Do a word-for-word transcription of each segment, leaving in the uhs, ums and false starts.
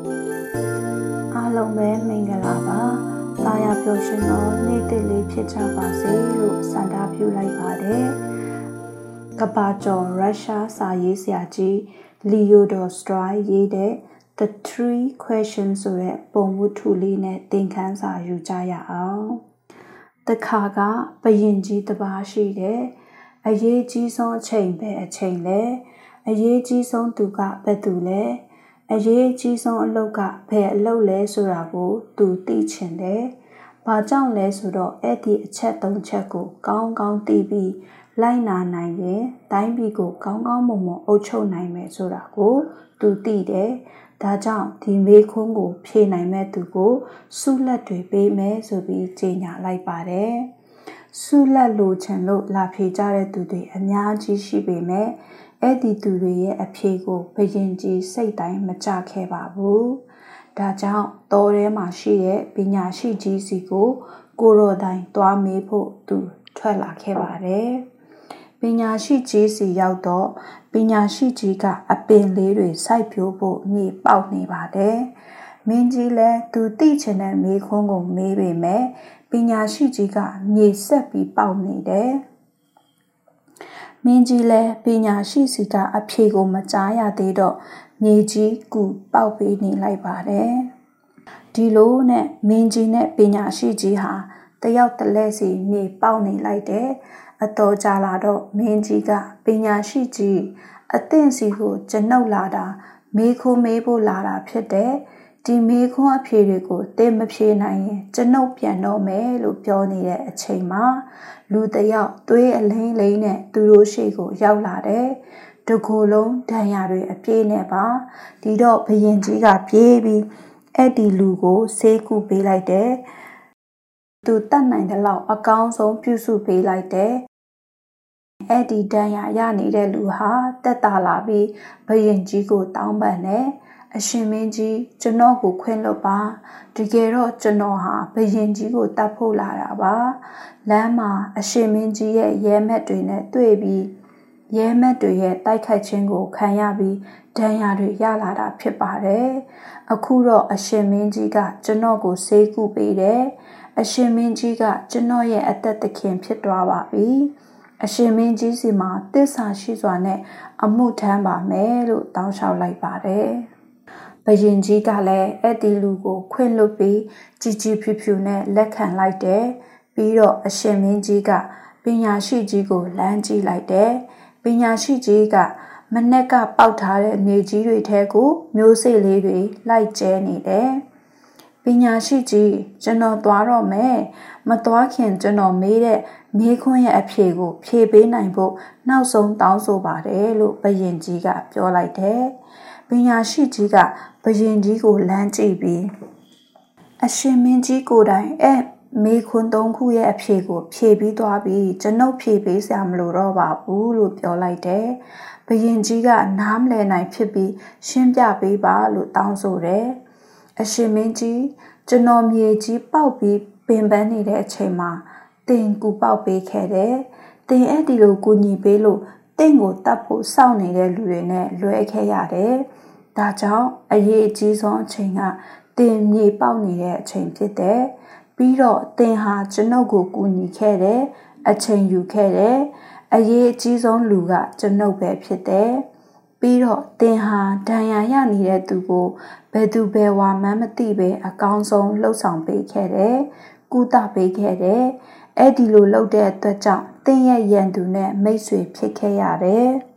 အားလုံးပဲမင်္ဂလာပါ။တာယာပျော်ရွှင်သောနေ့တစ်လေးဖြစ်ကြပါစေလို့ဆန္ဒပြုလိုက်ပါတယ်။ကမ္ဘာကျော်ရုရှားစာရေးဆရာကြီးလီယိုဒိုစထရိုင်ရေးတဲ့ The Three Questions ဆိုတဲ့ပုံဝတ္ထုလေးနဲ့သင်ခန်းစာယူကြရအောင်။တခါကဘယင်ကြီးတစ်ပါးရှိတယ်။အရေးကြီးဆုံးအချိန်ပဲအချိန်လဲ။အရေးကြီးဆုံးသူကဘယ်သူလဲ။အရေးကြီးဆုံးအလုပ်ကဘယ်အလုပ်လဲဆိုတာကိုသူသိချင်တယ်။ဘာကြောင့်လဲဆိုတော့အဲ့ဒီအချက်သုံးချက်ကိုကောင်းကောင်းသိပြီးလိုက်နာနိုင်ရင်တိုင်းပြည်ကိုကောင်းကောင်းမွန်မွန်အုပ်ချုပ်နိုင်မယ်ဆိုတာကိုသူသိတယ်။ဒါကြောင့်ဒီမေးခွန်းကိုဖြေနိုင်မဲ့သူကိုဆုလက်တွေပေးမယ်ဆိုပြီးကြေညာလိုက်ပါတယ်။ဆုလက်လိုချင်လို့လာဖြေကြတဲ့သူတွေအများကြီးရှိပေမဲ့အဲ့ဒီသူတွေရဲ့အဖြေကိုဘယင်ကြီးစိတ်တိုင်းမကြခဲ့ပါဘူး။ဒါကြောင့်တောထဲမှာရှိတဲ့ပညာရှိကြီးစီကိုကိုရော်တိုင်းတွားမေးဖို့သူထွက်လာခဲ့ပါတယ်။ပညာရှိကြီးစီရောက်တော့ပညာရှိကြီးကအပင်လေးတွေစိုက်ပျိုးဖို့မြေပေါက်နေပါတယ်။မင်းကြီးလည်းသူသိချင်တဲ့မေးခွန်းကိုမေးပေမဲ့ပညာရှိကြီးကမြေဆက်ပြီးပေါက်နေတယ်။မင်းကြီးလည်းပညာရှိစီကအဖြေကိုမကြားရသေးတော့မြေကြီးကူပေါက်ပေးနေလိုက်ပါတယ်။ဒီလိုနဲ့မင်းကြီးနဲ့ပညာရှိကြီးဟာတယောက်တစ်လက်စီမြေပေါက်နေလိုက်တယ်။အတော်ကြာလာတော့မင်းကြီးကပညာရှိကြီးအသင့်စီကိုကျွန်ုပ်လာတာမေးခွန်းမေးဖို့လာတာဖြစ်တယ်။ဒီမေးခွန်းအဖြေတွေကိုသင်မဖြေနိုင်ရင်ကျွန်ုပ်ပြန်တော့မယ်လို့ပြောနေတဲ့အချိန်မှာလူတယောက်သွေးအလိမ့်လိမ့်နဲ့သူတို့ရှိကိုရောက်လာတယ်။တကူလုံးဒဏ်ရာတွေအပြည့်နဲ့ပါဒီတော့ဘယင်ကြီးကပြေးပြီးအဲ့ဒီလူကိုဆေးကုပေးလိုက်တယ်။သူတတ်နိုင်တဲ့လောက်အကောင်းဆုံးပြုစုပေးလိုက်တယ်။အဲ့ဒီဒဏ်ရာရနေတဲ့လူဟာတက်တာလာပြီးဘယင်ကြီးကိုတောင်းပန်တယ်။အရှင်မင်းကြီးကျွန်တော်ကိုခွင့်လွှတ်ပါတကယ်တော့ကျွန်တော်ဟာဘယင်ကြီးကိုတတ်ဖို့လာတာပါလမ်းမှာအရှင်မင်းကြီးရဲ့ရဲမက်တွေနဲ့တွေ့ပြီးရဲမက်တွေရဲ့တိုက်ခိုက်ခြင်းကိုခံရပြီးဒဏ်ရာတွေရလာတာဖြစ်ပါတယ်အခုတော့အရှင်မင်းကြီးကကျွန်တော်ကိုဆေးကုပေးတယ်အရှင်မင်းကြီးကကျွန်တော်ရဲ့အသက်သခင်ဖြစ်သွားပါပြီအရှင်မင်းကြီးစီမှာတစ္ဆာရှိစွာနဲ့အမှုထမ်းပါမယ်လို့တောင်းလျှောက်လိုက်ပါတယ်ဘယင်ကြီးကလည်းအဲ့ဒီလူကိုခွင့်လွှတ်ပြီးကြည်ကြည်ဖြူဖြူနဲ့လက်ခံလိုက်တယ်ပြီးတော့အရှင်မင်းကြီးကပညာရှိကြီးကိုလမ်းကြည့်လိုက်တယ်ပညာရှိကြီးကမနက်ကပေါက်ထားတဲ့နေကြီးတွေထဲကိုမျိုးစေ့လေးတွေလိုက်ကျဲနေတယ်ပညာရှိကြီးကျွန်တော်သွားတော့မယ်မသွားခင်ကျွန်တော်မေးတဲ့မေးခွန်းရဲ့အဖြေကိုဖြေပေးနိုင်ဖို့နောက်ဆုံးတောင်းဆိုပါတယ်လို့ဘယင်ကြီးကပြောလိုက်တယ်ပညာရှိကြီးကဘယင်ကြီးကိုလမ်းကြည့်ပြီးအရှင်မင်းကြီးကိုယ်တိုင်အဲမေခွန်းသုံးခုရဲ့အဖြေကိုဖြေပြီးသွားပြီးကျွန်ုပ်ဖြေပေးစရာမလိုတော့ပါဘူးလို့ပြောလိုက်တယ်ဘယင်ကြီးကနားမလည်နိုင်ဖြစ်ပြီးရှင်းပြပေးပါလို့တောင်းဆိုတယ်အရှင်မင်းကြီးကျွန်တော်မြေကြီးပေါက်ပြီးပင်ပန်းနေတဲ့အချိန်မှာတင်ကူပေါက်ပေးခဲ့တယ်တင်အဲ့ဒီလိုကူညီပေးလို့တင့်ကိုတတ်ဖို့စောင့်နေတဲ့လူတွေနဲ့လွဲခဲ့ရတယ်။ဒါကြောင့်အရေးအကြီးဆုံးအချိန်ကတင်မြေပေါက်နေတဲ့အချိန်ဖြစ်တယ်။ပြီးတော့တင်ဟာကျွန်ုပ်ကိုကူညီခဲ့တယ်။အချိန်ယူခဲ့တယ်။အရေးအကြီးဆုံးလူကကျွန်ုပ်ပဲဖြစ်တယ်။ပြီးတော့တင်ဟာဒဏ်ရာရနေတဲ့သူကိုဘယ်သူဘယ်ဝါမှန်းမသိပဲအကောင်းဆုံးလှုပ်ဆောင်ပေးခဲ့တယ်။ကုသပေးခဲ့တယ်။အဲ့ဒီလိုလုပ်တဲ့အတွက်ကြောင့်တင်းရဲ့ရန်သူနဲ့မိတ်ဆွေဖြစ်ခဲ့ရတယ်။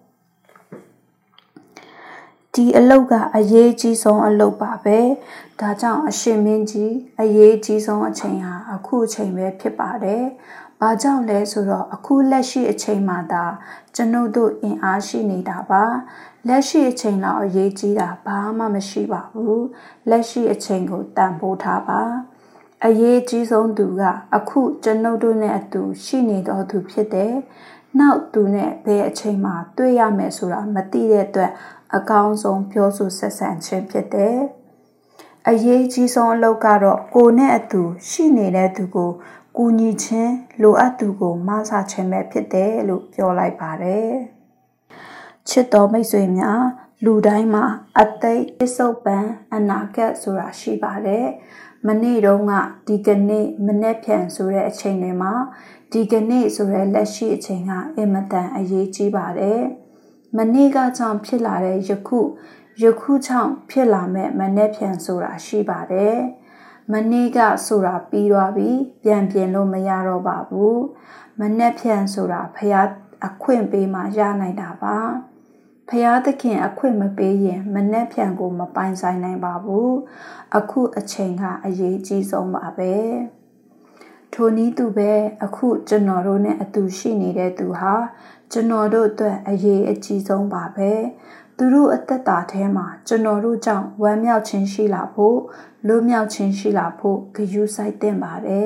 ဒီအလုပ်ကအရေးကြီးဆုံးအလုပ်ပါပဲ။ဒါကြောင့်အရှင်မင်းကြီးအရေးကြီးဆုံးအချိန်ဟာအခုအချိန်ပဲဖြစ်ပါတယ်။ဘာကြောင့်လဲဆိုတော့အခုလက်ရှိအချိန်မှာသာကျွန်ုပ်တို့အင်အားရှိနေတာပါ။လက်ရှိအချိန်တော့အရေးကြီးတာဘာမှမရှိပါဘူး။လက်ရှိအချိန်ကိုတန်ဖိုးထားပါ။အရေးကြီးဆုံးသူကအခုကျွန်ုပ်တို့နဲ့အတူရှိနေတော်သူဖြစ်တယ်။နောက်သူနဲ့ဘယ်အချိန်မှတွေ့ရမယ်ဆိုတာမသိတဲ့အတွက်အကောင်းဆုံးပြောဆိုဆက်ဆံခြင်းဖြစ်တယ်။အရေးကြီးဆုံးအလုပ်ကတော့ကိုယ်နဲ့အတူရှိနေတဲ့သူကိုကူညီခြင်းလိုအပ်သူကိုမဆာခြင်းပဲဖြစ်တယ်လို့ပြောလိုက်ပါတယ်။ချစ်တော်မိတ်ဆွေများလူတိုင်းမှာအသိပစ္စုပန်အနာဂတ်ဆိုတာရှိပါတယ်မနေ့တုန်းကဒီကနေ့မနေ့ပြန်ဆိုတဲ့အချိန်တွေမှာဒီကနေ့ဆိုတဲ့လက်ရှိအချိန်ကအင်မတန်အရေးကြီးပါတယ်မနေ့ကကြောင့်ဖြစ်လာတဲ့ယခုယခုကြောင့်ဖြစ်လာမဲ့မနေ့ပြန်ဆိုတာရှိပါတယ်မနေ့ကဆိုတာပြီးသွားပြီပြန်ပြင်လို့မရတော့ပါဘူးမနေ့ပြန်ဆိုတာဖျားအခွင့်ပေးမှရနိုင်တာပါဖျားသခင်အခွင့်မပေးရင်မနေ့ပြန်ကိုမပိုင်ဆိုင်နိုင်ပါဘူးအခုအချိန်ကအရေးကြီးဆုံးပါပဲထိုနည်းတူပဲအခုကျွန်တော်တို့နဲ့အတူရှိနေတဲ့သူဟာကျွန်တော်တို့အတွက်အရေးအကြီးဆုံးပါပဲသူတို့အသက်တာထဲမှာကျွန်တော်တို့ကြောင့်ဝမ်းမြောက်ခြင်းရှိလာဖို့လွတ်မြောက်ခြင်းရှိလာဖို့ဂရုစိုက်သင့်ပါတယ်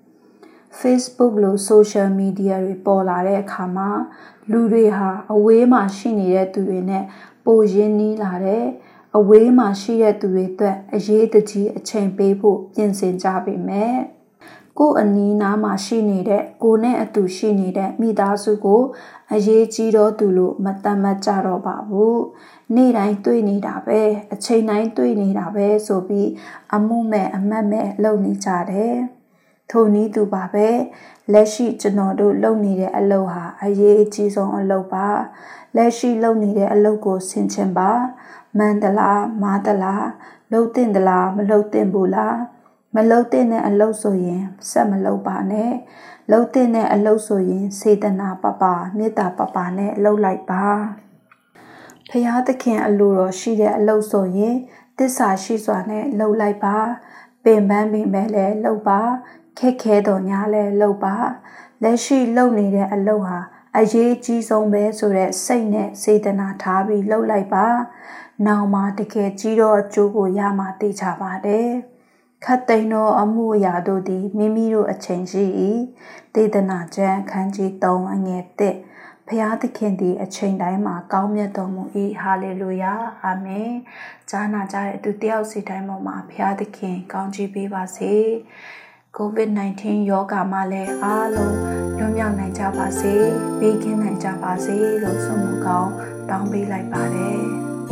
Facebook လို social media တွေပေါ်လာတဲ့အခါမှာလူတွေဟာအဝေးမှာရှိနေတဲ့သူတွေနဲ့ပိုရင်းနှီးလာတယ်အဝေးမှာရှိတဲ့သူတွေအတွက်အရေးတကြီးအချိန်ပေးဖို့ပြင်ဆင်ကြပေမဲ့ကိုယ်အနီးနားမှာရှိနေတဲ့ကိုယ်နဲ့အတူရှိနေတဲ့မိသားစုကိုအရေးကြီးတော့သူလို့မတတ်မှတ်ကြတော့ပါဘူးနေ့တိုင်းတွေ့နေတာပဲအချိန်တိုင်းတွေ့နေတာပဲဆိုပြီးအမှုမဲ့အမတ်မဲ့လုပ်နေကြတယ်ထိုနည်းတူပါပဲလက်ရှိကျွန်တော်တို့လုပ်နေတဲ့အလုပ်ဟာအရေးအကြီးဆုံးအလုပ်ပါလက်ရှိလုပ်နေတဲ့အလုပ်ကိုဆင်ခြင်ပါမှန်သလားမှားသလားလုပ်တင်သလားမလုပ်တင်ဘူးလားမလုပ်တဲ့အလုပ်ဆိုရင်ဆက်မလုပ်ပါနဲ့လုပ်တဲ့အလုပ်ဆိုရင်စေတနာပပမေတ္တာပပနဲ့လုပ်လိုက်ပါဖျားသခင်အလိုတော်ရှိတဲ့အလုပ်ဆိုရင်တစ္ဆာရှိစွာနဲ့လုပ်လိုက်ပါပင်ပန်းပင်ပဲလဲလုပ်ပါခက်ခဲတော်ညာလဲလုပ်ပါလက်ရှိလုပ်နေတဲ့အလုပ်ဟာအရေးကြီးဆုံးပဲဆိုတဲ့စိတ်နဲ့စေတနာထားပြီးလုပ်လိုက်ပါနောက်မှတကယ်ကြီးတော့အကျိုးကိုရမှသိချပါတယ်ခတ်သိမ်းသောအမှုအရာတို့သည်မိမိတို့အချိန်ရှိ၏သေဒနာကျမ်းခန်းကြီးသုံးအငယ်တစ်ဖျားသခင်သည်အချိန်တိုင်းမှာကောင်းမြတ်တော်မူ၏ဟာလေလုယာအာမင်ကြားနာကြတဲ့သူတယောက်စီတိုင်းပေါ်မှာဖျားသခင်ကောင်းချီးပေးပါစေကိုဗစ် nineteen ရောဂါမှလည်းအားလုံးလွတ်မြောက်နိုင်ကြပါစေဘေးကင်းနိုင်ကြပါစေလို့ဆုမွန်ကောင်းတောင်းပေးလိုက်ပါတယ်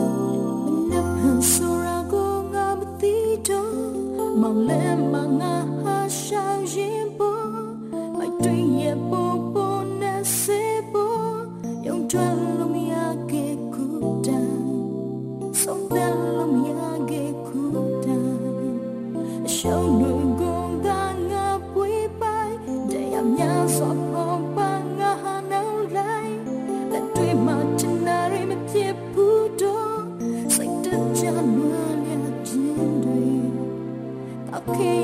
မောင်လည်းမငါဟာရှောင်ရင်ပေါ်မိုက်တွင်ရပေါ်ပေါ်နဲ့စေပေါ်ယုံထွက်လို့မရခဲ့ခုတန်းဆုံးတယ်လို့မရခဲ့ခုတန်းရှောင်းလို့ကုန်ကငါပွေးပိုင်တရားများစွာပေါ်ပါငါဟာနောက်လိုက်လက်တွေ့မှချင်နာရမဖြစ်ဘူးတော့စိတ်တကြနွားရခြင်းတွေOkay